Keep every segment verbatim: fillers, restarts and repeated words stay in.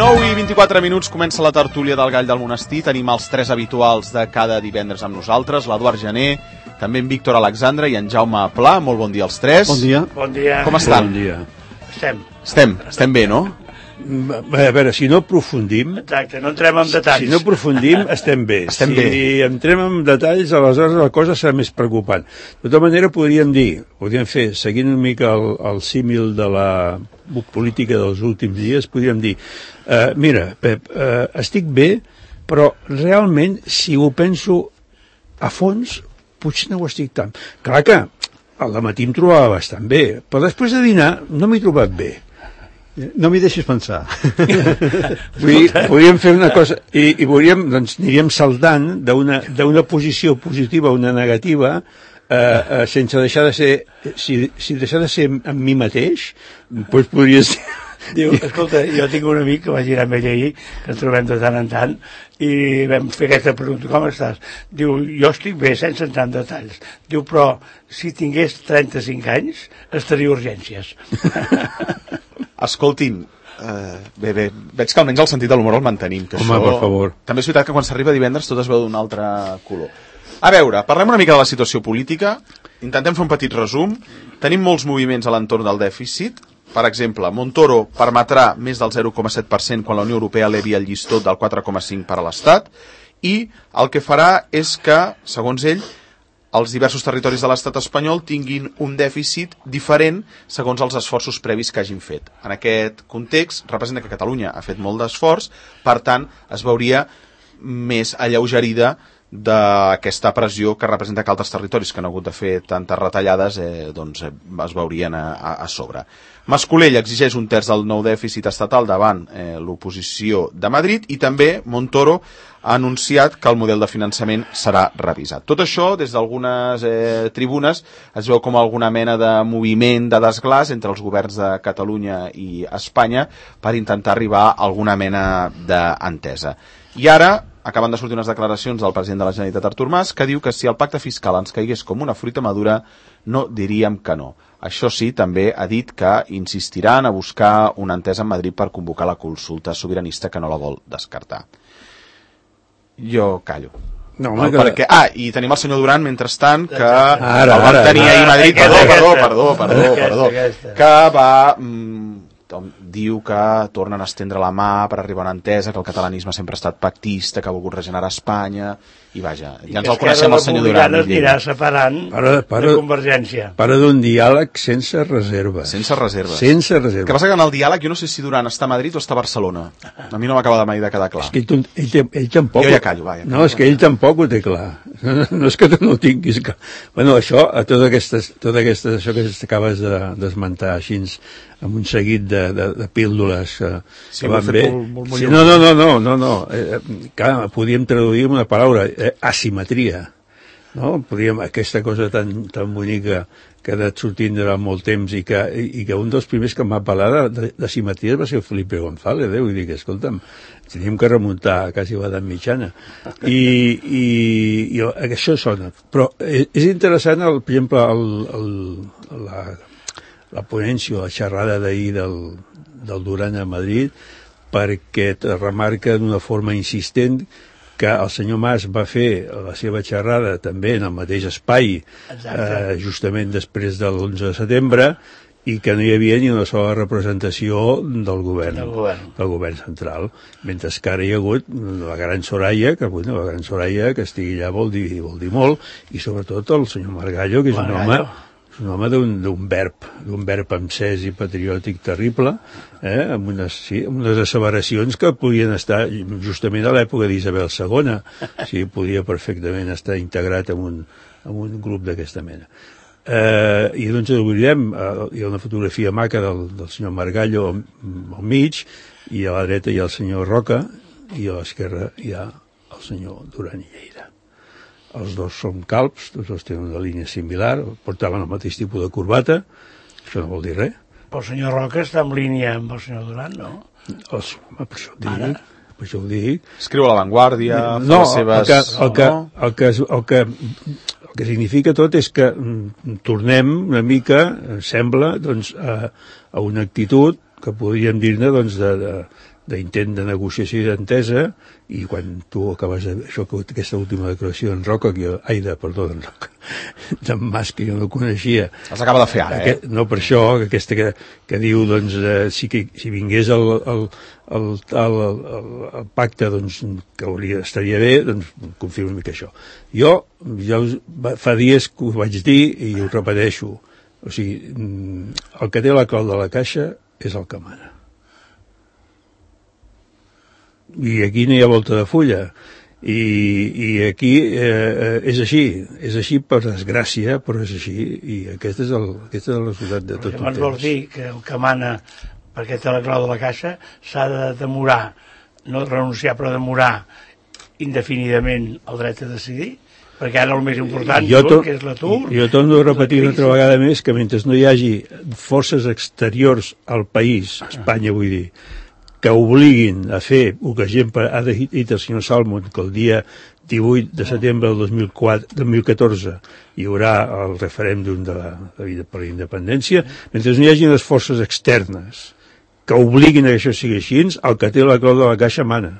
nou i vint-i-quatre minuts comença la tertúlia del Gall del Monestir. Tenim els tres habituals de cada divendres amb nosaltres, l'Eduard Gené, també en Víctor Alexandre i en Jaume Pla. Molt bon dia als tres. Bon dia. Bon dia. Com estan? Bon dia. Estem. Estem, estem bé, no? A veure, si no aprofundim... Exacte, no entrem en detalls. Si no aprofundim, estem bé. Estem si bé. entrem en detalls, aleshores la cosa serà més preocupant. De tota manera, podríem dir, podríem fer, seguint una mica el, el símil de la política dels últims dies, podríem dir, eh, mira, Pep, eh, estic bé, però realment, si ho penso a fons, potser no ho estic tant. Clar que al matí em trobava bastant bé, però després de dinar no m'he trobat bé. No m'hi deixis pensar. Vull dir, podríem fer una cosa, i, i podríem, doncs, aniríem saltant d'una d'una posició positiva a una negativa, eh, eh, sense deixar de ser, si, si deixar de ser amb mi mateix, doncs podria ser... Diu, escolta, jo tinc un amic que vaig ir amb ell ahir, que ens trobem de tant en tant, i vam fer aquesta pregunta, com estàs? Diu, jo estic bé, sense entrar en detalls. Diu, però si tingués trenta-cinc anys, estaria a urgències. Escoltin, eh, bé, bé, veig que almenys el sentit de l'humor el mantenim. Que Home, això... per favor. També és veritat que quan s'arriba divendres tot es veu d'un altre color. A veure, parlem una mica de la situació política, intentem fer un petit resum. Tenim molts moviments a l'entorn del dèficit. Per exemple, Montoro permetrà més del zero coma set per cent quan la Unió Europea elevi el llistó del quatre coma cinc per a l'Estat, i el que farà és que, segons ell, els diversos territoris de l'estat espanyol tinguin un dèficit diferent segons els esforços previs que hagin fet. En aquest context, representa que Catalunya ha fet molt d'esforç, per tant, es veuria més alleugerida d'aquesta pressió que representa que altres territoris que han hagut de fer tantes retallades eh, doncs, eh, es veurien a, a, a sobre. Mascolell exigeix un terç del nou dèficit estatal davant eh, l'oposició de Madrid, i també Montoro ha anunciat que el model de finançament serà revisat. Tot això, des d'algunes eh, tribunes, es veu com alguna mena de moviment de desglàs entre els governs de Catalunya i Espanya per intentar arribar a alguna mena d'entesa. I ara acaben de sortir unes declaracions del president de la Generalitat, Artur Mas, que diu que si el pacte fiscal ens caigués com una fruita madura, no diríem que no. Això sí, també ha dit que insistiran a buscar una entesa amb Madrid per convocar la consulta sobiranista, que no la vol descartar. Jo callo. No, no, que... perquè... Ah, i tenim el senyor Duran, mentrestant, que ara, el van tenir ahir a Madrid, perdó, aquesta, perdó, perdó, perdó, aquesta, perdó, aquesta. que va... Mm, diu que tornen a estendre la mà per arribar a una entesa, que el catalanisme sempre ha estat pactista, que ha volgut regenerar Espanya, i vaja, ja ens el coneixem el senyor Duran. I que Esquerra Republicana es anirà separant para, para, de Convergència. Para d'un diàleg sense reserves. Sense reserves. Sense reserves. Que passa que en el diàleg jo no sé si Duran està a Madrid o està a Barcelona. A mi no m'acaba de mai de quedar clar. És que ell, ell, ell tampoc... Jo ja callo, va. Ja callo, no, és que ell tampoc ho té clar. No, no és que tu no ho tinguis clar. Bueno, això, a totes aquestes, tot aquestes, això que acabes d'esmentar així, amb un seguit de, de, de píldoles que, sí, que van bé. Molt, molt, molt sí, no, no, no, no, no, no. Eh, clar, podríem traduir una paraula, eh, asimetria. No? Podríem, aquesta cosa tan, tan bonica que ha anat sortint durant molt temps, i que, i, i que un dels primers que em va parlar de, de, de simetria va ser Felipe González, eh? Vull dir que, escolta'm, teníem que remuntar quasi a l'edat mitjana. I, i, i això sona. Però és interessant, el, per exemple, el, el, la, la ponència, la xerrada d'ahir del, del Duran a Madrid, perquè te remarca d'una forma insistent que el senyor Mas va fer la seva xerrada també en el mateix espai, eh, justament després de l'onze de setembre, i que no hi havia ni una sola representació del govern, del govern, del govern central, mentre que ara hi ha hagut la gran Soraya, que bueno, la gran Soraya que estigui allà vol dir, vol dir molt, i sobretot el senyor Margallo, que és un home és un home d'un verb, d'un verb encès i patriòtic terrible, eh, amb, unes, sí, amb unes asseveracions que podien estar justament a l'època d'Isabel segona, o sigui, podia perfectament estar integrat en un, en un grup d'aquesta mena. Eh, I doncs oblidem, eh, hi ha una fotografia maca del, del senyor Margallo al, al mig, i a la dreta hi ha el senyor Roca, i a l'esquerra hi ha el senyor Duran i Lleida. Els dos són calbs, tots dos tenen una línia similar, portaven el mateix tipus de corbata, això no vol dir res. Però el senyor Roca està en línia amb el senyor Duran, no? Els, per això ho dic, per això ho dic. Escriu a La Vanguardia, fa no, les seves... el que, el, que, el, que, el, que, el que significa tot és que mm, tornem una mica, sembla, doncs, a, a una actitud que podríem dir-ne doncs, de, de, d'intent de negociació i d'entesa, i quan tu acabes de... Això, aquesta última declaració d'en Roca, que jo, ai, de, perdó, d'en Roca, d'en Mas, que jo no coneixia. Els acaba de fer ara, aquest, eh? No, per això, que aquesta que, que diu, doncs, eh, si, que, si vingués el, el, el, el, el, el pacte, doncs, que hauria, estaria bé, doncs, confirmo que això. Jo, ja us, fa dies que ho vaig dir i ho repeteixo. O sigui, el que té la clau de la caixa és el que mana. I aquí no hi ha volta de fulla. I, i aquí eh, és així, és així per desgràcia, però és així, i aquest és el, aquest és el resultat de tot el temps. Llavors vols dir que el que mana, perquè té la clau de la caixa, s'ha de demorar, no renunciar, però demorar indefinidament el dret a decidir? Perquè ara el més important jo to, que és l'atur... Jo torno a repetir una altra vegada més que mentre no hi hagi forces exteriors al país, Espanya vull dir, que obliguin a fer, el que exemple ha dit el senyor Salmon, que el dia divuit de setembre del dos mil quatre, dos mil catorze hi haurà el referèndum de la, de, per la independència, mentre no hi hagi les forces externes que obliguin a que això sigui així, el que té la clau de la caixa mana.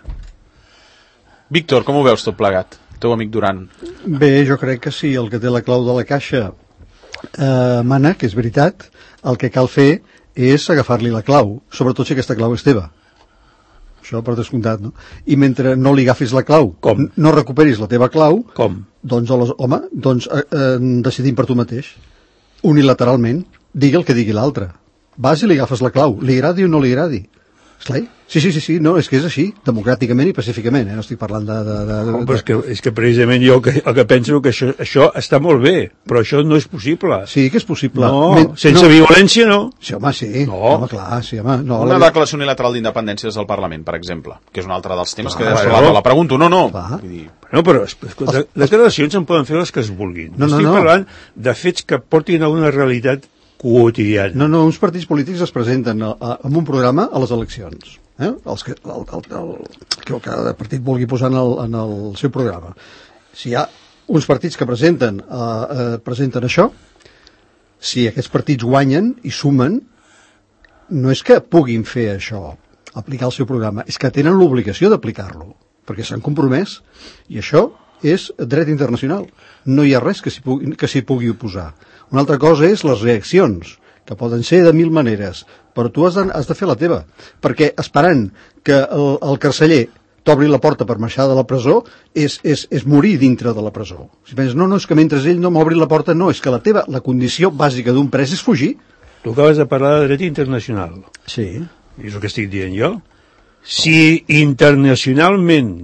Víctor, com ho veus tot plegat? Teu amic Duran. Bé, jo crec que sí, el que té la clau de la caixa eh, mana, que és veritat, el que cal fer és agafar-li la clau, sobretot si aquesta clau és teva. Això per descomptat, no? I mentre no li agafis la clau, com? No recuperis la teva clau, com? Doncs, home, doncs eh, eh, decidim per tu mateix, unilateralment, digui el que digui l'altre. Vas i li agafes la clau, li agradi o no li agradi. Esclar? Sí, sí, sí, sí, no, és que és així, democràticament i pacíficament, eh? No estic parlant de... de, de, de... Oh, però és, que, és que precisament jo que, el que penso que això, això està molt bé, però això no és possible. Sí que és possible. No, Men, sense no. violència no. Sí, home, sí. No. Home, clar, sí, home. No, Una la... declaració unilateral d'independència des del Parlament, per exemple, que és un altre dels temes Clar, que has bueno. parlat, la pregunto. No, no. Clar. Vull dir... No, però escolta, les declaracions en poden fer les que es vulguin. No, no, Estic no. parlant de fets que portin a una realitat quotidiana. No, no, uns partits polítics es presenten a, a, amb un programa a les eleccions. Eh? Els que, el, el, el, que cada partit vulgui posar en el, en el seu programa. Si hi ha uns partits que presenten, eh, eh, presenten això, si aquests partits guanyen i sumen, no és que puguin fer això, aplicar el seu programa, és que tenen l'obligació d'aplicar-lo, perquè s'han compromès, i això és dret internacional. No hi ha res que s'hi pugui, que s'hi pugui oposar. Una altra cosa és les reaccions, que poden ser de mil maneres, però tu has de, has de fer la teva, perquè esperant que el, el carceller t'obri la porta per marxar de la presó és, és, és morir dintre de la presó. Si penses, no, no, és que mentre ell no m'obri la porta, no, és que la teva, la condició bàsica d'un pres és fugir. Tu acabes de parlar de dret internacional. Sí. I és el que estic dient jo. Si internacionalment,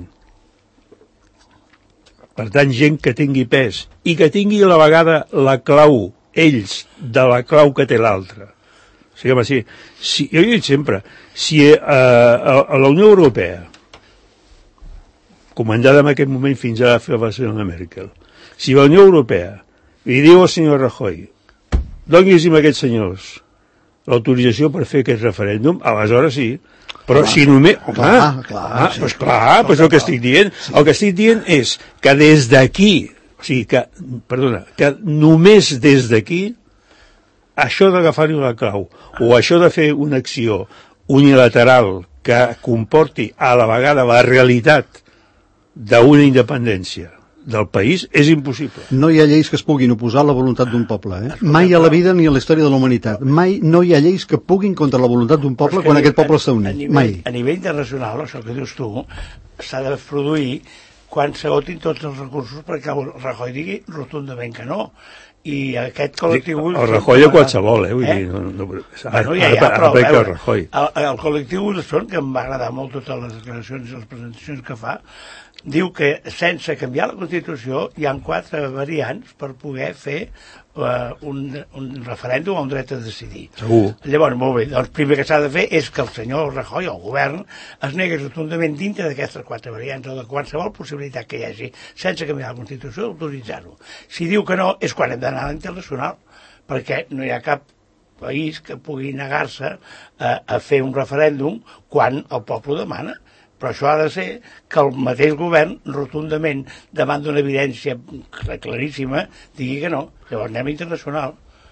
per tant, gent que tingui pes i que tingui a la vegada la clau ells de la clau que té l'altre. O sigui, home, sí, si, jo he dit sempre, si eh, a, a la Unió Europea, comandada en aquest moment fins ara fer la senyora Merkel, si la Unió Europea li diu al senyor Rajoy, doni'm a aquests senyors l'autorització per fer aquest referèndum, aleshores sí, però clar, si només... Home, clar, clar, ah, sí. pues clar, pues el que estic dient, el que estic dient és que des d'aquí, o sigui, que, perdona, que només des d'aquí, això d'agafar-hi la clau, o això de fer una acció unilateral que comporti a la vegada la realitat d'una independència del país, és impossible. No hi ha lleis que es puguin oposar a la voluntat d'un poble, eh? Mai a la vida ni a la història de la humanitat. Mai no hi ha lleis que puguin contra la voluntat d'un poble quan aquest poble està unit. Mai. A nivell internacional, això que dius tu, s'ha de produir quan s'agotin tots els recursos perquè el Rajoy digui rotundament que no. I aquest col·lectiu... El Rajoy a qualsevol, eh? Vull eh? dir, no, no, bueno, ja, ja, però, veure, el, Rajoy. El, el col·lectiu Wilson, que em va agradar molt totes les declaracions i les presentacions que fa, diu que sense canviar la Constitució hi ha quatre variants per poder fer uh, un, un referèndum o un dret a decidir. Segur. Llavors, molt bé, doncs primer que s'ha de fer és que el senyor Rajoy, el govern, es negui rotundament dintre d'aquestes quatre variants o de qualsevol possibilitat que hi hagi, sense canviar la Constitució, d'autoritzar-ho. Si diu que no, és quan hem d'anar a l'internacional, perquè no hi ha cap país que pugui negar-se a, a fer un referèndum quan el poble demana. Però això ha de ser que el mateix govern, rotundament, davant d'una evidència claríssima, digui que no. Llavors anem internacional.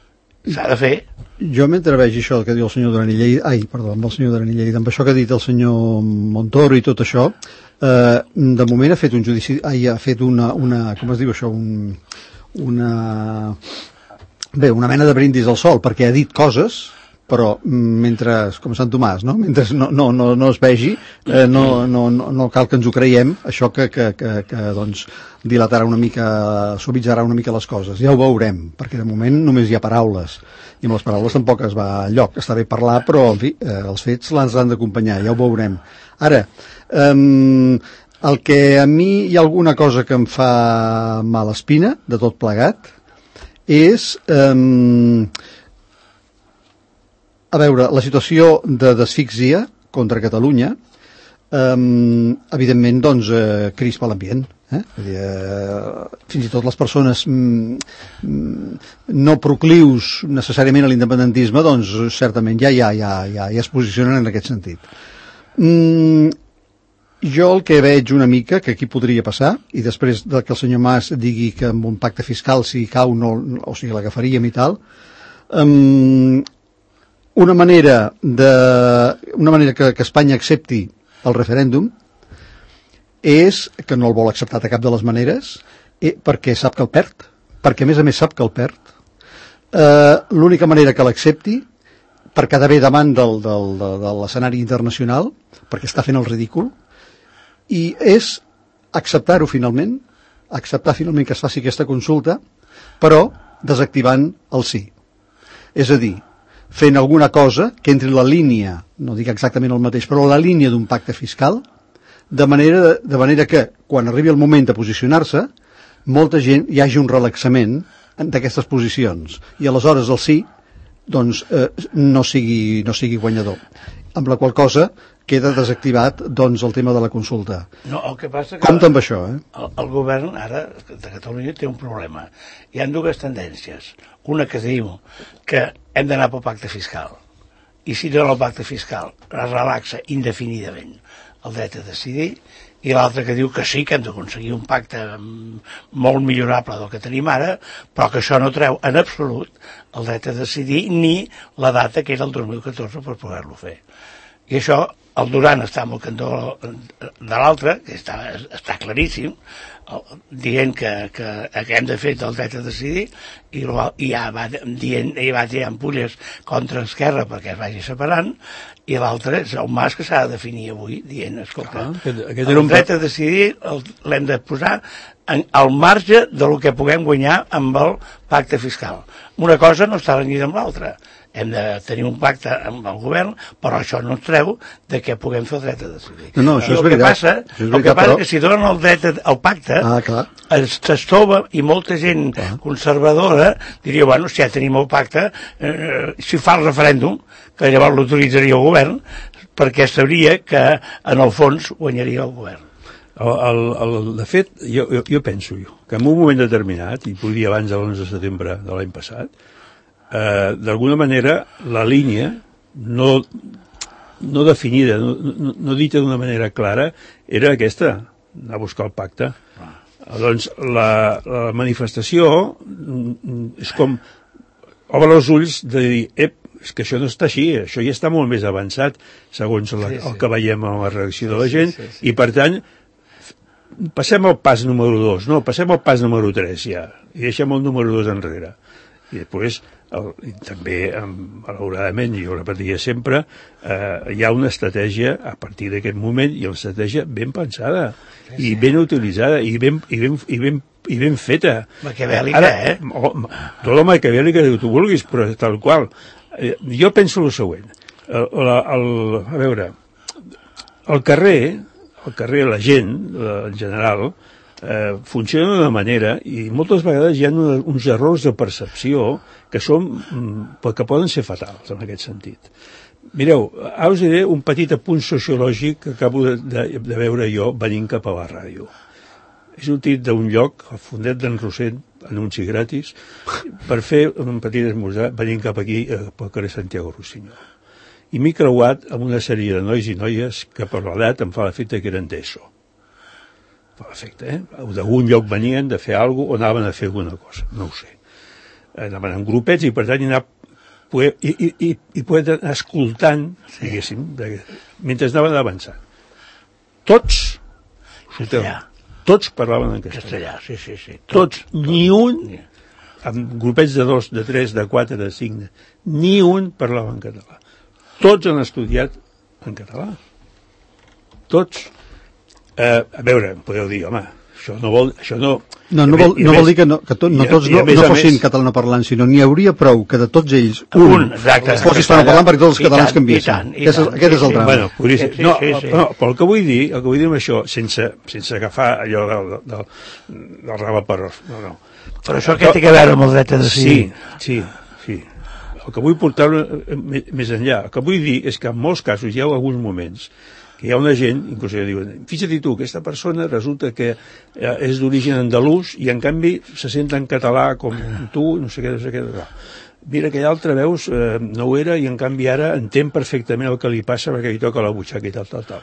s'ha de fer. Jo m'atreveixo això que diu el senyor Duran i Lleida, ai, perdó, amb el senyor Duran i Lleida, amb això que ha dit el senyor Montoro i tot això, eh, de moment ha fet un judici, ai, ha fet una, una com es diu això, un, una, bé, una mena de brindis al sol, perquè ha dit coses, però mentre, com Sant Tomàs, no? Mentre no, no, no, no es vegi, eh, no, no, no, no cal que ens ho creiem, això que, que, que, que doncs, dilatarà una mica, suavitzarà una mica les coses. Ja ho veurem, perquè de moment només hi ha paraules, i amb les paraules tampoc es va a lloc. Està bé parlar, però, en fi, eh, els fets l'han d'acompanyar, ja ho veurem. Ara, eh, el que a mi hi ha alguna cosa que em fa mala espina, de tot plegat, és... Eh, a veure, la situació de desfíxia contra Catalunya eh, evidentment doncs eh, crispa l'ambient eh? Vull dir, eh, fins i tot les persones mm, no proclius necessàriament a l'independentisme doncs certament ja, ja, ja, ja, ja es posicionen en aquest sentit. mm, jo el que veig una mica que aquí podria passar, i després de que el senyor Mas digui que amb un pacte fiscal si cau no, o sigui l'agafaríem i tal, eh, una manera de una manera que, que Espanya accepti el referèndum és que no el vol acceptar de cap de les maneres eh, perquè sap que el perd, perquè a més a més sap que el perd. Eh, l'única manera que l'accepti per quedar bé davant del, del, de, de l'escenari internacional, perquè està fent el ridícul, i és acceptar-ho finalment, acceptar finalment que es faci aquesta consulta, però desactivant el sí. És a dir, fent alguna cosa que entri la línia, no dic exactament el mateix, però la línia d'un pacte fiscal, de manera, de manera que, quan arribi el moment de posicionar-se, molta gent hi hagi un relaxament d'aquestes posicions, i aleshores el sí doncs, eh, no, sigui, no sigui guanyador. Amb la qual cosa queda desactivat doncs, el tema de la consulta. No, el que passa que compte amb això, eh? El, el govern ara de Catalunya té un problema. Hi ha dues tendències. Una que diu que hem d'anar pel pacte fiscal, i si no el pacte fiscal es relaxa indefinidament el dret a decidir, i l'altra que diu que sí, que hem d'aconseguir un pacte molt millorable del que tenim ara, però que això no treu en absolut el dret a decidir ni la data que era el dos mil catorze per poder-lo fer. I això, el Duran està amb el cantó de l'altre, que està, està claríssim, dient que, que, que hem de fer el dret a decidir, i, i ja va dient, i va tirant ampulles contra Esquerra perquè es vagi separant, i l'altre és el Mas que s'ha de definir avui, dient, escolta, ah, aquest, aquest el dret a decidir l'hem de posar en, al marge del que puguem guanyar amb el pacte fiscal. Una cosa no està renyida amb l'altra. Hem de tenir un pacte amb el govern, però això no ens treu de que puguem fer el dret a decidir. No, no, això és el veritat. Que passa, és veritat, el que passa però... és que si donen el dret al pacte, ah, es t'estova, i molta gent ah. conservadora diria, bueno, si ja tenim el pacte, eh, si fa el referèndum, que llavors l'autoritzaria el govern, perquè sabria que en el fons guanyaria el govern. El, el, el, de fet, jo, jo, jo penso jo, que en un moment determinat, i podria abans de l'onze de setembre de l'any passat, eh, d'alguna manera la línia no, no definida, no, no, no dita d'una manera clara, era aquesta, anar a buscar el pacte. Ah. Doncs la, la manifestació és com obre els ulls de dir, ep, és que això no està així, això ja està molt més avançat segons la, sí, sí. el que veiem en la reacció sí, de la gent, sí, sí, sí. I per tant passem al pas número dos, no, passem al pas número tres ja, i deixem el número dos enrere. I després, el, i també, malauradament, i jo ho repetia sempre, eh, hi ha una estratègia a partir d'aquest moment, i una estratègia ben pensada, sí, sí. i ben utilitzada, i ben, i ben, i ben, i ben feta. Maquiavèlica, Ara, eh? Oh, tot la maquiavèlica que tu vulguis, però tal qual. Eh, jo penso el següent. El, el, el, a veure, el carrer, el carrer, la gent, en general, eh, funciona d'una manera i moltes vegades hi ha una, uns errors de percepció que són, que poden ser fatals en aquest sentit. Mireu, ara us diré un petit apunt sociològic que acabo de, de, de veure jo venint cap a la ràdio. He sortit d'un lloc, al Fondet d'en Rosent, anunci gratis, per fer un petit esmorzar venint cap aquí, pel carrer Santiago Rossinyol. I m'he creuat amb una sèrie de nois i noies que per l'edat em fa l'efecte que eren d'ESO. Fa l'efecte, eh? D'algun lloc venien de fer alguna cosa o anaven a fer alguna cosa, no ho sé. Anaven en grupets i per tant hi anava poder, i, i, i, i poder anar escoltant, diguéssim, de, mentre anaven avançant. Tots, escolteu, tots parlaven en castellà. Castellà, sí, sí, sí. Tots, ni un, amb grupets de dos, de tres, de quatre, de cinc, ni un parlava en català. Tots han estudiat en català. Tots. Eh, a veure, podeu dir, home, això no vol... Això no, no, no, vol, no vol dir que, no, que tot, no tots no, no fossin catalanoparlants, sinó n'hi hauria prou que de tots ells un, un fos hispanoparlant perquè tots els catalans canviessin. Aquest, aquest és el drama. Bueno, podria ser. No, sí, sí, sí. No, però el que vull dir, el que vull dir amb això, sense, sense agafar allò del, del, del rabo per... No, no. Però això què té a veure amb el dret a decidir? Sí, sí, sí. El que vull portar més enllà, el que vull dir és que en molts casos hi ha alguns moments que hi ha una gent, inclús ja diuen, fixa't tu, aquesta persona resulta que és d'origen andalús i en canvi se sent en català com tu, no sé què, no sé què, no. Mira, aquell altre, veus, eh, no ho era i en canvi ara entén perfectament el que li passa perquè li toca la butxaca i tal, tal, tal.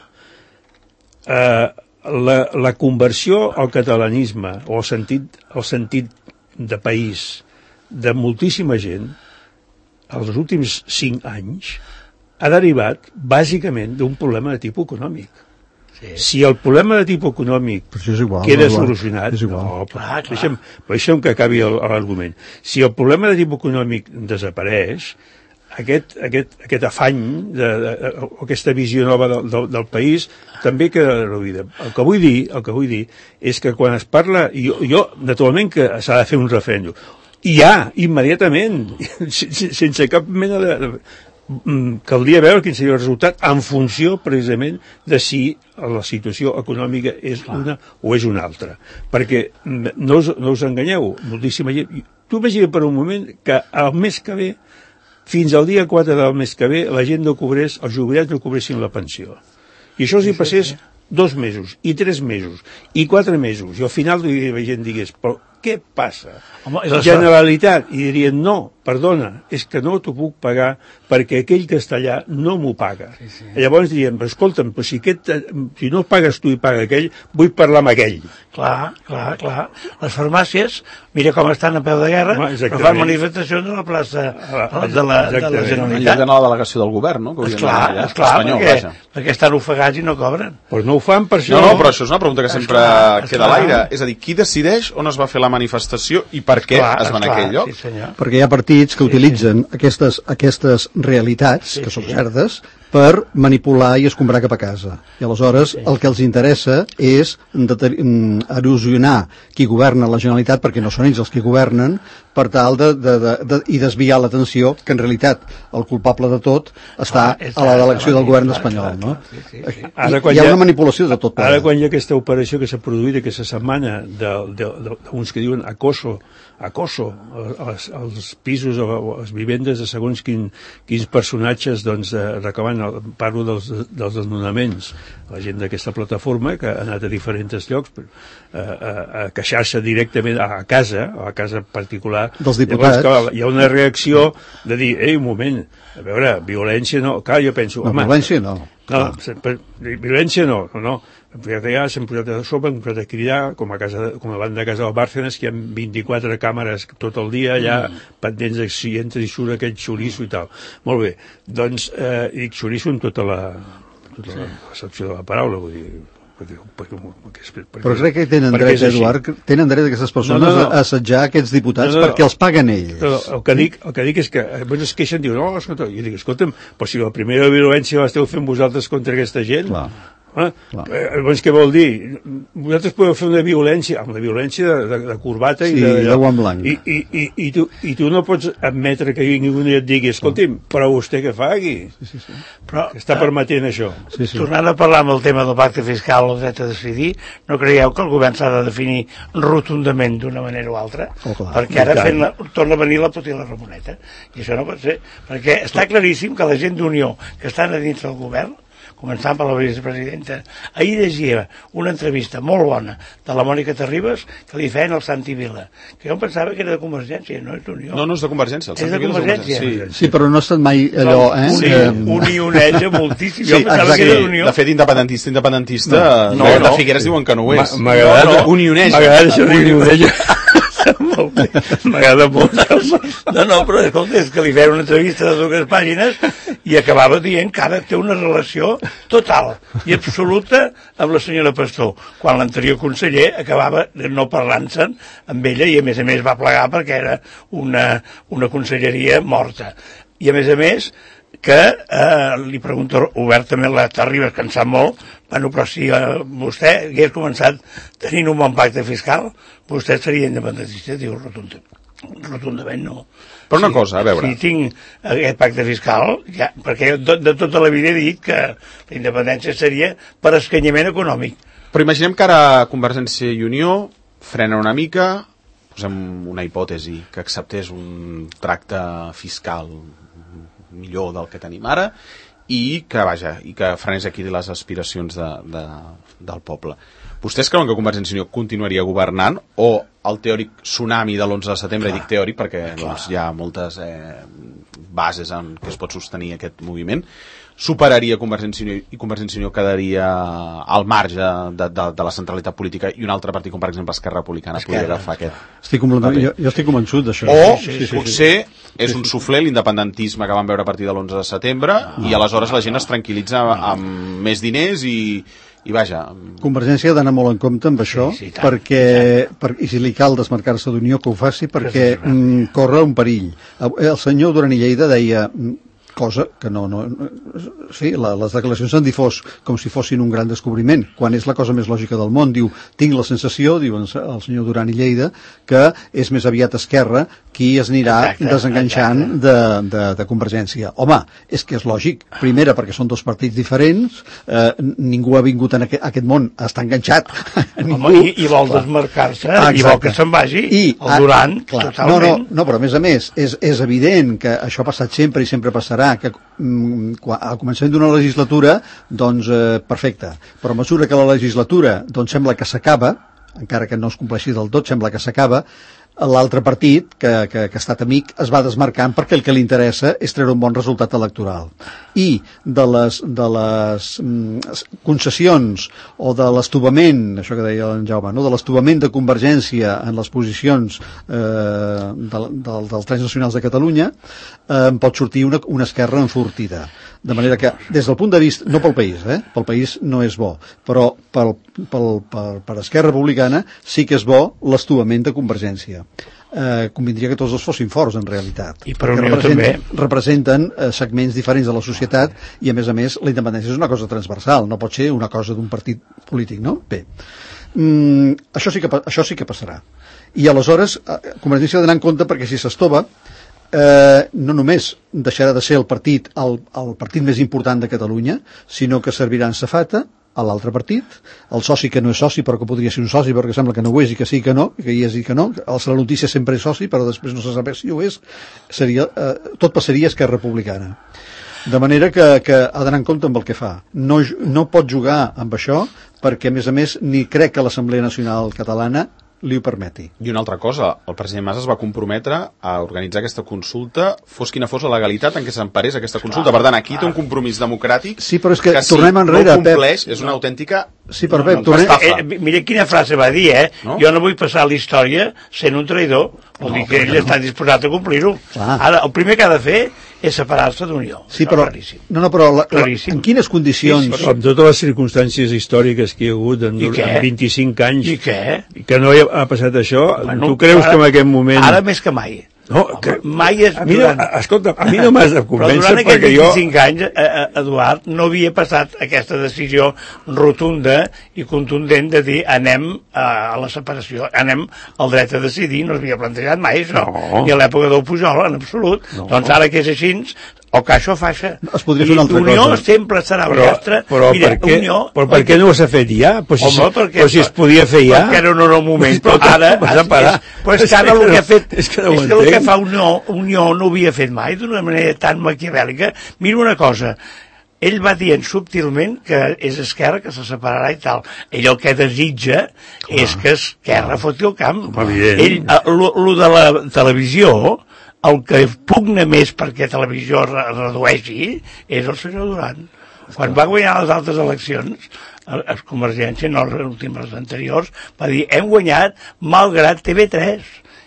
Eh, la, la conversió al catalanisme o al sentit, al sentit de país de moltíssima gent els últims cinc anys ha derivat bàsicament d'un problema de tipus econòmic. Sí. Si el problema de tipus econòmic igual, queda igual, solucionat, no, clar, deixa'm, deixa'm que acabi l'argument. Si el problema de tipus econòmic desapareix, aquest, aquest, aquest afany, de, de, de, aquesta visió nova del, del, del país, també queda reduïda. El que vull dir, el que vull dir és que quan es parla, jo, jo naturalment que s'ha de fer un referèndum, hi ha, immediatament, sense cap mena de... caldria veure quin seria el resultat en funció precisament de si la situació econòmica és una o és una altra, perquè no us, no us enganyeu, moltíssima gent, tu imagina per un moment que el mes que ve, fins al dia quatre del mes que ve, la gent no cobrés, els jubilats no cobressin la pensió, i això els hi passés dos mesos, i tres mesos, i quatre mesos, i al final la gent digués, però què passa? Home, Generalitat, i dirien, no, perdona, és que no t'ho puc pagar perquè aquell castellà no m'ho paga. Sí, sí. Llavors dirien, però escolta'm, però si, aquest, si no pagues tu i paga aquell, vull parlar amb aquell. Clar, clar, clar. Les farmàcies, mira com estan a peu de guerra, no, però fan manifestacions a la plaça de la, de la Generalitat. En lloc d'anar a la delegació del govern, no? Esclar, esclar, espanyol, perquè, perquè estan ofegats i no cobren. Pues no ho fan per això. No, no, però això és una pregunta que sempre esclar, queda a l'aire. És a dir, qui decideix on es va fer la manifestació i per què esclar, es va en aquell lloc? Sí, perquè hi ha partits que sí, utilitzen sí. Aquestes, aquestes realitats, sí, que són sí. certes, per manipular i escombrar cap a casa. I aleshores sí. el que els interessa és erosionar qui governa la Generalitat, perquè no són ells els que governen, per tal de, de, de, de i desviar l'atenció, que en realitat el culpable de tot està ah, a la delegació del govern espanyol. No? Sí, sí, sí. Ara, hi ha una manipulació de tot. Ara quan hi ha aquesta operació que s'ha produït aquesta setmana d'uns que diuen acoso, acoso als, als pisos o a les vivendes de segons quin, quins personatges doncs, reclamant, parlo dels, dels desnonaments, la gent d'aquesta plataforma que ha anat a diferents llocs a, a, a queixar-se directament a casa, a la casa particular dels diputats. Llavors, hi ha una reacció de dir, ei, un moment, a veure, violència no, clar, jo penso, no, home, violència no. No, no, violència no, no, no. Ja s'han posat a sobre, hem posat a cridar, com a, casa, com a banda de casa del Bárcenas, que hi ha vint-i-quatre càmeres tot el dia allà, mm. pendents de si entra i surt aquell xoriço i tal. Molt bé, doncs, eh, dic xoriço en tota la, tota sí. la accepció de la paraula, vull dir, perquè, perquè, perquè, perquè, però crec que tenen dret, Eduard, tenen dret aquestes persones no, no, no. a assetjar aquests diputats no, no, no. perquè els paguen ells. No, el, que dic, el que dic és que bueno, es queixen, diuen, no, escolta, jo dic, escolta'm, però si la primera violència l'esteu fent vosaltres contra aquesta gent, clar. Eh? Eh, doncs què vol dir? Vosaltres podeu fer una violència, amb la violència de, de, de corbata sí, i de, de guant blanc. I, i, i, i, tu, I tu no pots admetre que ningú et digui, escolti'm, però vostè què fa aquí? Sí, sí, sí. Però, està permetent això. Sí, sí. Tornant a parlar amb el tema del pacte fiscal o el dret a decidir, no creieu que el govern s'ha de definir rotundament d'una manera o altra? Oh, perquè ara fent la, torna a venir la puta i la Ramoneta. I això no pot ser. Perquè està claríssim que la gent d'Unió que estan a dins del govern, començant per la vicepresidenta, ahir llegia una entrevista molt bona de la Mònica Terribas que li feien al Santi Vila, que jo em pensava que era de Convergència, no és d'Unió. No, no és de Convergència. El és de Convergència. Sí. sí, però no ha estat mai allò, eh? Sí, eh... unioneja moltíssim. Sí, jo pensava exacte. que era d'Unió. De fet, independentista, independista, no, no, de Figueres diuen que no ho és. M'ha agradat, unioneja. M'ha agradat això d'unioneja. m'agrada molt. No, no, però escolta, és que li feia una entrevista de dues pàgines i acabava dient que ara té una relació total i absoluta amb la senyora Pastor, quan l'anterior conseller acabava no parlant-se'n amb ella i a més a més va plegar perquè era una, una conselleria morta. I a més a més que eh, li pregunto obertament, la t'arribes que en sap molt, bueno, però si eh, vostè hagués començat tenint un bon pacte fiscal, vostè seria independentista, diu rotundament. Rotundament no. Però una si, cosa, a veure... Si tinc aquest pacte fiscal, ja, perquè de, de tota la vida he dit que la independència seria per escanyament econòmic. Però imaginem que ara Convergència i Unió frena una mica, posem una hipòtesi, que acceptés un tracte fiscal millor del que tenim ara i que, vaja, i que frenés aquí les aspiracions de, de, del poble. Vostès creuen que Convergència i Unió continuaria governant o el teòric tsunami de l'onze de setembre, clar, dic teòric perquè doncs, hi ha moltes eh, bases en què es pot sostenir aquest moviment, superaria Convergència i Unió i Convergència i Unió quedaria al marge de, de, de la centralitat política i un altre partit com per exemple Esquerra Republicana Esquerra. podria agafar aquest... Estic jo, jo estic convençut d'això. O sí, sí, sí, potser sí, sí. és un suflé l'independentisme que vam veure a partir de l'onze de setembre ah, i aleshores la gent es tranquil·litza amb més diners i, i vaja... Convergència ha d'anar molt en compte amb això, sí, sí, tant, perquè, per, i si li cal desmarcar-se d'Unió que ho faci, perquè mm, corre un perill. El senyor Duran i Lleida deia... cosa que no... no sí, la, les declaracions s'han difós com si fossin un gran descobriment, quan és la cosa més lògica del món. Diu, tinc la sensació, diu el senyor Duran i Lleida, que és més aviat Esquerra qui es anirà exacte, desenganxant exacte. De, de, de Convergència. Home, és que és lògic. Primera, perquè són dos partits diferents, eh, ningú ha vingut en aquest, aquest món a estar enganxat. Home, i, i vol desmarcar-se, i vol que se'n vagi, I, el Duran, clar, totalment. No, no, no, però a més a més, és, és evident que això ha passat sempre i sempre passarà, que mm, al començament d'una legislatura doncs eh, perfecte, però a mesura que la legislatura doncs sembla que s'acaba, encara que no es compleixi del tot, sembla que s'acaba, l'altre partit, que, que, que ha estat amic, es va desmarcant perquè el que li interessa és treure un bon resultat electoral. I de les, de les mm, concessions o de l'estovament, això que deia en Jaume, no? de l'estovament de Convergència en les posicions eh, de, de, dels trens nacionals de Catalunya, eh, pot sortir una, una esquerra enfortida. De manera que, des del punt de vista, no pel país, eh? pel país no és bo, però pel, pel, per, per Esquerra Republicana sí que és bo l'estovament de Convergència. Eh, convindria que tots els fossin forts, en realitat. I per Unió representen, també. Representen eh, segments diferents de la societat i, a més a més, la independència és una cosa transversal, no pot ser una cosa d'un partit polític, no? Bé, mm, això, sí que, això sí que passarà. I aleshores, eh, Convergència ha d'anar en compte perquè si s'estova, Eh, no només deixarà de ser el partit el, el partit més important de Catalunya, sinó que servirà en safata a l'altre partit, el soci que no és soci però que podria ser un soci perquè sembla que no ho és i que sí que no, que hi és i que no, la notícia sempre és soci però després no se sap si ho és, seria, eh, tot passaria a Esquerra Republicana. De manera que, que ha d'anar en compte amb el que fa. No, no pot jugar amb això perquè a més a més ni crec que l'Assemblea Nacional Catalana li ho permeti. I una altra cosa, el president Mas es va comprometre a organitzar aquesta consulta, fos quina fos la legalitat en què s'emparés aquesta consulta. Per tant, aquí té un compromís democràtic sí, però és que, que tornem si enrere, no compleix, Pep, és una autèntica sí, però Pep, no, tornem... eh, mira quina frase va dir, eh? No? Jo no vull passar a la història sent un traïdor, vol no, dir que ell no. està disposat a complir-ho. Ara, el primer que ha de fer és separar-se d'Unió. Sí, però, no, no, però la, la, en quines condicions... Sí, sí, amb totes les circumstàncies històriques que hi ha hagut en, en vint-i-cinc anys... I què? Que no ha passat això, bueno, tu creus ara, que en aquest moment... Ara més que mai. No, que, mai és... A mi no, escolta, a mi no m'has de convèncer perquè jo... Però durant aquests vint-i-cinc anys, eh, Eduard, no havia passat aquesta decisió rotunda i contundent de dir anem a la separació, anem al dret a decidir, no s'havia plantejat mai això, no. Ni a l'època del Pujol, en absolut. No. Doncs ara que és així, o que això faixa. Es podria fer una altra Unió cosa. sempre serà però, mestra. Però, Mira, per què, Unió, però per què no s'ha fet ja? Però si, Home, perquè, però si es podia fer ja... Perquè no era un moment, però ara... Però és que ara el que ha fet... És que, no és que el que fa Unió, Unió no ho havia fet mai d'una manera tan maquiavèlica. Mira una cosa, ell va dient subtilment que és Esquerra que se separarà i tal. Ell el que desitja Home. és que Esquerra foti el camp. Ell, lo, lo de la televisió... El que pugna més perquè televisió redueixi és el senyor Duran. Quan va guanyar les altres eleccions, a Convergència, no les últimes, les anteriors, va dir, hem guanyat malgrat T V tres.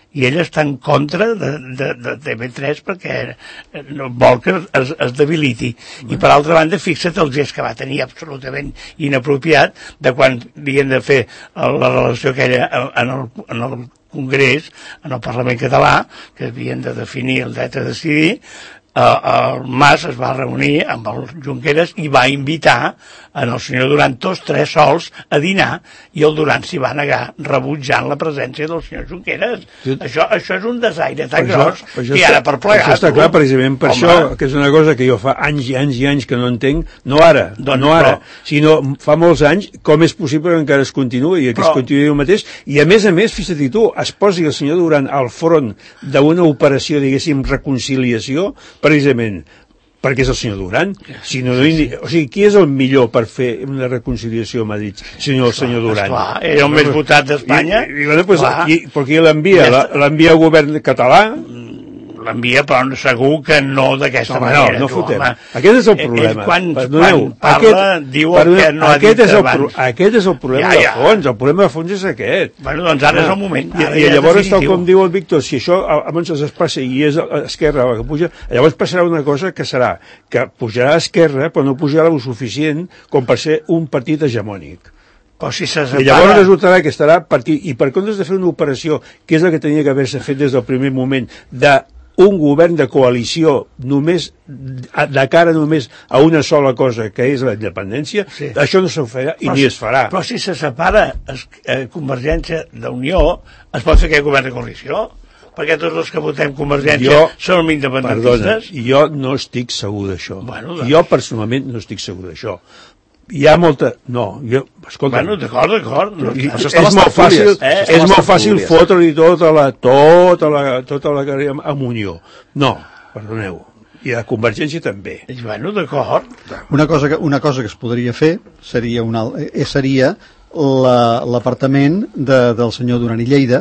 i ell està en contra de, de, de T V tres perquè no vol que es, es debiliti. I per altra banda, fixa't el gest que va tenir absolutament inapropiat de quan havien de fer la relació aquella en el, en el Congrés, en el Parlament català, que havien de definir el dret a decidir. El Mas es va reunir amb el Junqueras i va invitar en el senyor Duran tots tres sols a dinar, i el Duran s'hi va negar, rebutjant la presència del senyor Junqueras. Sí. Això, això és un desaire tan això, gros que ara per plegar... Això està clar, precisament per Home. això, que és una cosa que jo fa anys i anys i anys que no entenc, no ara, doncs, no ara, però... sinó fa molts anys, com és possible que encara es continuï, i que però... es continuï el mateix, i a més a més, fixa't tu, es posi el senyor Duran al front d'una operació, diguéssim, reconciliació, precisament perquè és el senyor Duran. Si no, sí, sí. O sigui, qui és el millor per fer una reconciliació a Madrid? Senyor, el senyor Duran. Esclar, era el més votat d'Espanya. I, i, bueno, pues, i, perquè l'envia, l'envia al govern català. L'envia, però segur que no d'aquesta no, manera. No, no fotem. Aquest és el problema. Quan, Perdoneu, quan parla, aquest, diu el que no ha dit és abans. El, aquest és el problema ja, ja. de fons. El problema de fons és aquest. Bueno, doncs ara ah, és el moment. I, i llavors, tal com diu el Víctor, si això abans es passa i és Esquerra la que puja, llavors passarà una cosa que serà que pujarà a Esquerra, però no pujarà el suficient com per ser un partit hegemònic. Però si se separa... I llavors resultarà que estarà partit, i per comptes de fer una operació, que és la que tenia que haver-se fet des del primer moment, de un govern de coalició només de cara només a una sola cosa, que és la independència, sí. Això no se farà i però, ni es farà. Però si se separa es, eh, Convergència d'Unió, es pot fer aquest govern de coalició? Perquè tots els que votem Convergència jo, som independentistes? Perdona, jo no estic segur d'això. Bueno, doncs... Jo personalment no estic segur d'això. Hi ha molta... No, jo... Escolta... Bueno, d'acord, d'acord. No, és, és molt fàcil, eh? és molt fàcil fotre-li tota la... tota la... tota la amb Unió. No, perdoneu. I a Convergència també. Bueno, d'acord. Una cosa que, una cosa que es podria fer seria, una, eh, seria l'apartament de, del senyor Duran i Lleida,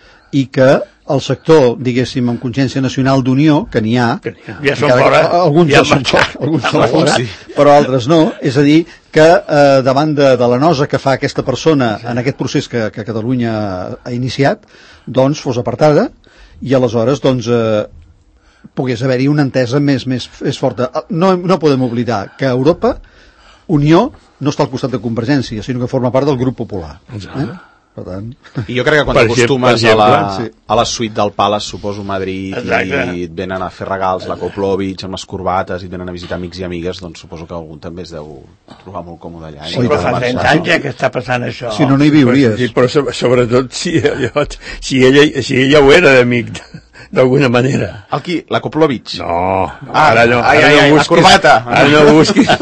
i que el sector, diguéssim, amb consciència nacional d'Unió, que n'hi ha, que ha. Ja són fora, alguns ja són fora, alguns són fora, sí. Però altres no, és a dir, que eh, davant de, de la nosa que fa aquesta persona sí. en aquest procés que, que Catalunya ha iniciat, doncs fos apartada, i aleshores doncs eh, pogués haver-hi una entesa més, més, més forta. No, no podem oblidar que a Europa Unió no està al costat de Convergència, sinó que forma part del grup popular. Eh? Per tant... I jo crec que quan t'acostumes a, la, sí. a la suite del Palace, suposo Madrid, Exacte. i et venen a fer regals la Koplovich amb les corbates i et venen a visitar amics i amigues, doncs suposo que algun també es deu trobar molt còmode allà. Sí, però fa trenta anys ja que està passant això. Si no, no hi viuries. Sí, però sobretot si, jo, si, ella, si ella ho era d'amic d'alguna manera. El qui? La Koplovich? No, ara no. Ai, ara ai, no ai, busquis, la corbata. Ara no busquis.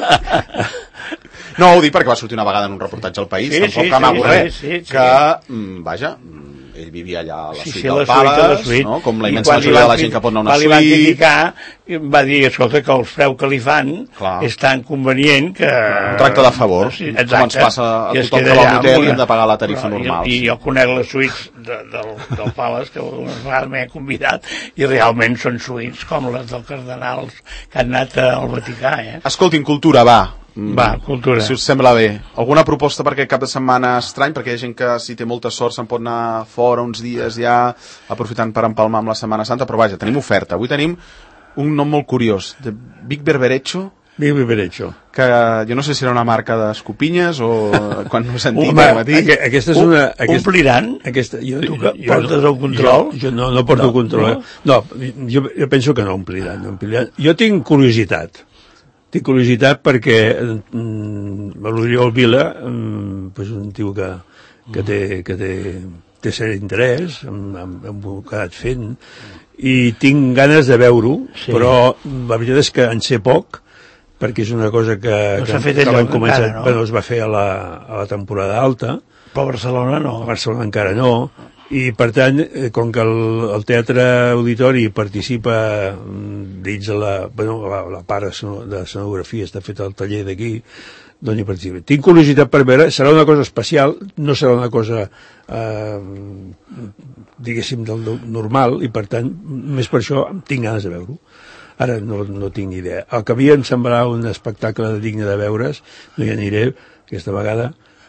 No, ho dic perquè va sortir una vegada en un reportatge al País, sí, tampoc sí, amago sí, res, sí, sí, que, mm, vaja, ell vivia allà a la sí, suite sí, del la Palace, suite, no? Com la immensa majoria de la gent que pot anar a una suite. Va identificar, va dir, escolta, que els preu que li fan Clar. és tan convenient que... Un tracte de favor, sí, com ens passa a tothom que va a l'hotel i hem de pagar la tarifa Però, normal. I, I jo conec les suites de, del, del Palace, que unes vegades m'he convidat, i realment són suites com les dels cardenals que han anat al Vaticà. Eh? Escoltin, cultura, va. Va, cultura. Si us sembla bé. Alguna proposta per aquest cap de setmana estrany? Perquè hi ha gent que, si té molta sort, se'n pot anar fora uns dies ja, aprofitant per empalmar amb la Setmana Santa, però vaja, tenim oferta. Avui tenim un nom molt curiós, de Big Berberecho. Big Berberecho. Que jo no sé si era una marca d'escopinyes o quan no he sentit Home, al matí. Aquesta és una... Aquesta, ompliran? Aquesta, jo, tu que jo, portes no, el control? Jo, jo no, no porto no, control. No, no jo, jo penso que no ompliran, no ompliran. Jo tinc curiositat. Tinc curiositat perquè mm, l'Oriol Vila mm, pues un tio que, que té, que té, té cert interès amb, amb, amb el que ha anat fent i tinc ganes de veure-ho, sí. Però la veritat és que en sé poc perquè és una cosa que, no que, que vam començar, encara, no? Bueno, es va fer a la, a la temporada alta, però a Barcelona no. A Barcelona encara no. I per tant, com que el, el Teatre Auditori participa dins de la, bueno, la, la part de escenografia està feta al taller d'aquí, doncs hi participa. Tinc curiositat per veure, serà una cosa especial, no serà una cosa eh, diguéssim del, del normal, i per tant, més per això tinc ganes de veure-ho. Ara no, no tinc ni idea. El que havia em semblarà un espectacle digne de veure's, no hi aniré aquesta vegada,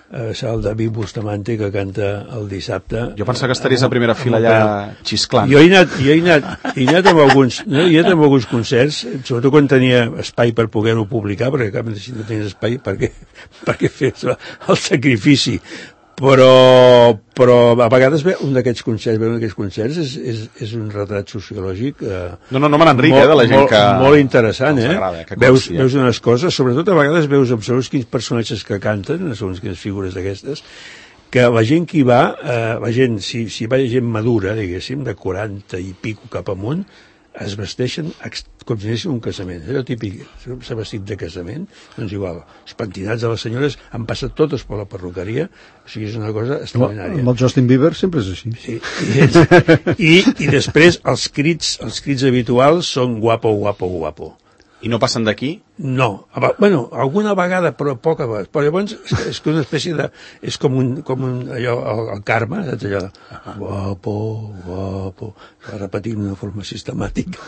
eh, el David Bustamante que canta el dissabte. Jo pensava que estaries a primera fila allà xisclant. Jo he anat, jo he anat, he anat amb alguns, no, he anat amb alguns concerts, sobretot quan tenia espai per poder-ho publicar, perquè cap no tenies espai perquè, perquè fes el sacrifici. Però, però a vegades un d'aquests concerts, un d'aquests concerts és, és, és un retrat sociològic eh, no, no, no me n'enric, eh, de la gent molt, que... Molt interessant, eh? Agrada, que veus, consti, veus unes coses, sobretot a vegades veus amb segons quins personatges que canten, segons quines figures d'aquestes, que la gent que hi va, eh, la gent, si, si va gent madura, diguéssim, de quaranta i pico cap amunt, es vesteixen com si anessin un casament. És el típic, s'ha vestit de casament, doncs igual, els pentinats de les senyores han passat totes per la perruqueria, o sigui, és una cosa extraordinària. Amb el Justin Bieber sempre és així. Sí, i, i, i després els crits, els crits habituals són guapo, guapo, guapo. I no passen d'aquí? No, bueno, alguna vegada, però poca vegada. Però llavors és que una espècie de... És com un, com un allò, el, el karma, saps allò de... Guapo, guapo... Va repetint d'una forma sistemàtica.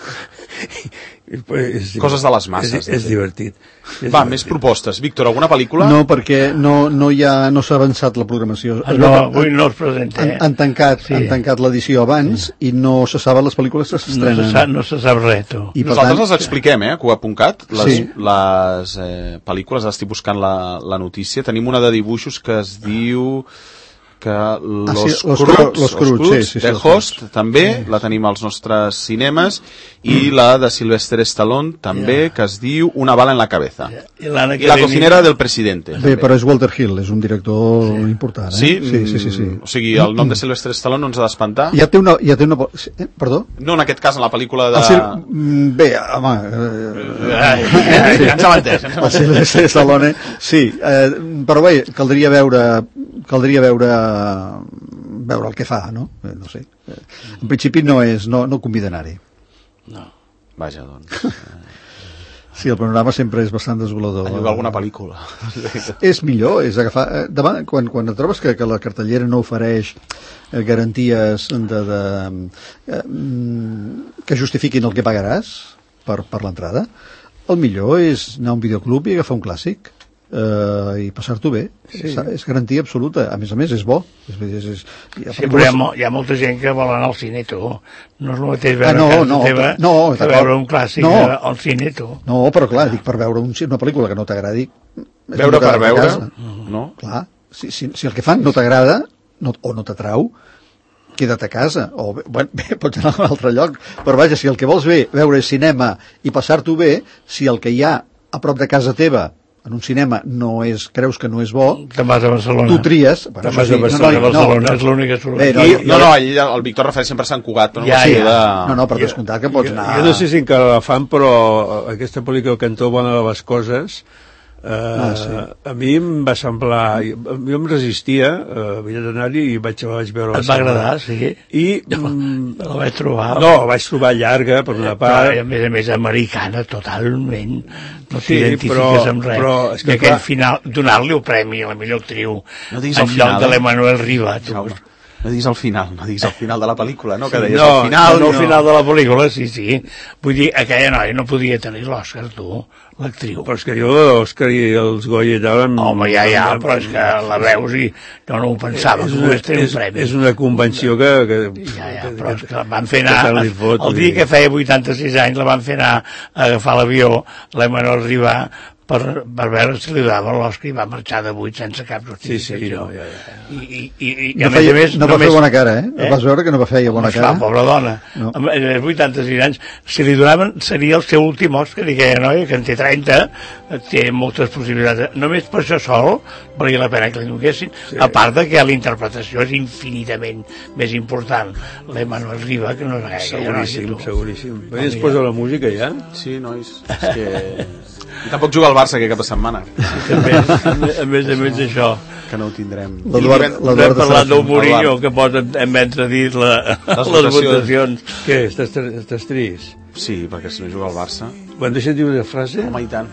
I, és, coses de les masses. És, és divertit. És Va, divertit. Més propostes. Víctor, alguna pel·lícula? No, perquè no, no, hi ha, no s'ha avançat la programació. Ah, no, avui no es presenta. Han, han tancat, sí. han tancat l'edició abans sí. i no se saben les pel·lícules que s'estrenen. No se sap, no se sap res, tu. I nosaltres tant, les expliquem, eh, a Cuba punt cat, les, sí. les eh, pel·lícules, estic buscant la, la notícia. Tenim una de dibuixos que es diu... que Los, ah, sí, los Cruts, los Cruts, sí, sí, sí, de Host, també, sí. la tenim als nostres cinemes, i mm. la de Sylvester Stallone, també, yeah. que es diu Una bala en la cabeza. Yeah. I, I la cocinera del presidente. Bé, però és Walter Hill, és un director sí. important, eh? Sí? Sí, sí, sí, sí. O sigui, el nom de Sylvester Stallone no ens ha d'espantar? Ja té una... Ja té una eh, perdó? No, en aquest cas, en la pel·lícula de... Cir... Bé, home... Eh... Ai, ai, ja ens hem entès. El Sylvester Stallone, sí. Eh, però bé, caldria veure... Caldria veure... veure el que fa, no? Eh, no sé. En principi no és... No, no convida a anar-hi. No. Vaja, doncs... Sí, el panorama sempre és bastant desolador. A llogar alguna pel·lícula. És millor, és agafar... Davant, quan, quan et trobes que, que la cartellera no ofereix eh, garanties de, de, eh, que justifiquin el que pagaràs per, per l'entrada, el millor és anar a un videoclub i agafar un clàssic. Uh, i passar-t'ho bé, sí. és, és garantia absoluta, a més a més és bo és, és, és, sí, però hi ha, mo, hi ha molta gent que vol anar al cine, tu no és el mateix veure ah, no, a casa no, teva no, que veure un clàssic no. al cine, tu no, però clar, dic per veure un, una pel·lícula que no t'agradi veure per veure no? Clar, si, si, si el que fan no t'agrada no, o no t'atrau queda't a casa, o bueno, bé, pots anar a un altre lloc, però vaja, si el que vols bé veure cinema i passar-t'ho bé, si el que hi ha a prop de casa teva en un cinema no és, creus que no és bo, te'n vas a Barcelona. Tu tries... Bueno, te'n vas a Barcelona, no, no, Barcelona no, és l'única solució. No, no, no, ell, el Víctor refereix sempre a Sant Cugat, però no ja, ja. de... No, no, per descomptat que pots jo, anar... Jo no sé si encara la fan, però aquesta pel·lícula Cantó bona de les coses Uh, ah, sí. a mi em va semblar jo em resistia, uh, havia d'anar-hi i vaig, vaig veure et va agradar, sí i no, la vaig trobar no, la vaig trobar llarga per una part però, a més a més americana totalment no t'identifiques amb res però, és que, i aquell clar... final, donar-li el premi a la millor actriu no en lloc final, de l'Emanuel Riba tu. No, no diguis al final, no diguis al final de la pel·lícula, no? Que deies no, al final... No, no, al final de la pel·lícula, sí, sí. Vull dir, aquella noia no podia tenir l'Òscar, tu, l'actriu. Però és que jo l'Òscar i els Goya i tal... Home, ja, ja, però és que la veus i jo no ho pensava, que pogués tenir un premi. És una convenció que... que ja, ja, però és que van fer anar... El dia que feia vuitanta-sis anys la van fer anar a agafar l'avió, l'Emanuel Ribà, Per, per veure si li dava l'Òscar i va marxar de buit sense cap justificació. Sí, sí, no, ja, ja. I, i, i, i no, a feia, més a més... No va només, fer bona cara, eh? eh? Vas veure que no va fer bona cara. Fa, pobra dona. No. A vuitanta-sis anys, si li donaven, seria el seu últim Òscar, i aquella noia, que en té trenta, té moltes possibilitats. Només per això sol valia la pena que li donessin, sí. A part de que la interpretació és infinitament més important. L'Emanuel Riba, que no és gaire. Seguríssim, no, seguríssim. I es posa la música ja? Sí, nois, és que... I tampoc juga al Barça aquest cap de setmana. També, a més a més d'això. Que no ho tindrem. L'Eduard hem parlat del Mourinho, que posa en mentre dir la, les, les votacions. Què, estàs, estàs trist? Sí, perquè si no juga al Barça... Ho han deixat dir una frase? Home, i tant.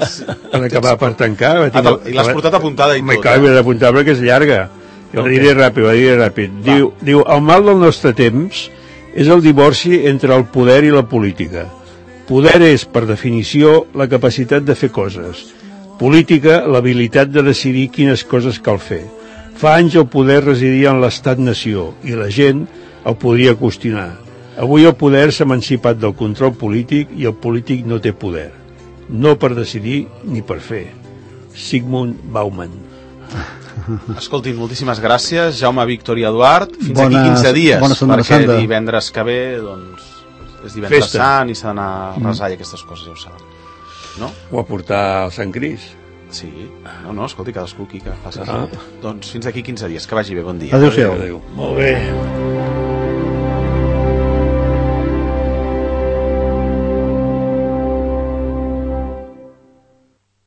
Per acabar per tancar. Ah, I l'has portat apuntada i tot. M'he eh? d'apuntar perquè és llarga. Jo la diré ràpid, la diré ràpid. Diu, diu, el mal del nostre temps és el divorci entre el poder i la política. Poder és, per definició, la capacitat de fer coses. Política, l'habilitat de decidir quines coses cal fer. Fa anys el poder residia en l'estat-nació i la gent el podria qüestionar. Avui el poder s'ha emancipat del control polític i el polític no té poder. No per decidir ni per fer. Sigmund Bauman. Escoltin, moltíssimes gràcies, Jaume, Víctor i Eduard. Fins Bones, aquí quinze dies, perquè Santa. divendres que ve, doncs, és divendres Festa. sant i s'ha d'anar a resar i aquestes coses, ja ho saben. No? O a portar el Sant Cris. Sí. No, no, escolti, cadascú aquí que faci. Ah. Doncs fins aquí quinze dies, que vagi bé, bon dia. Adéu-siau. Adéu. Molt bé.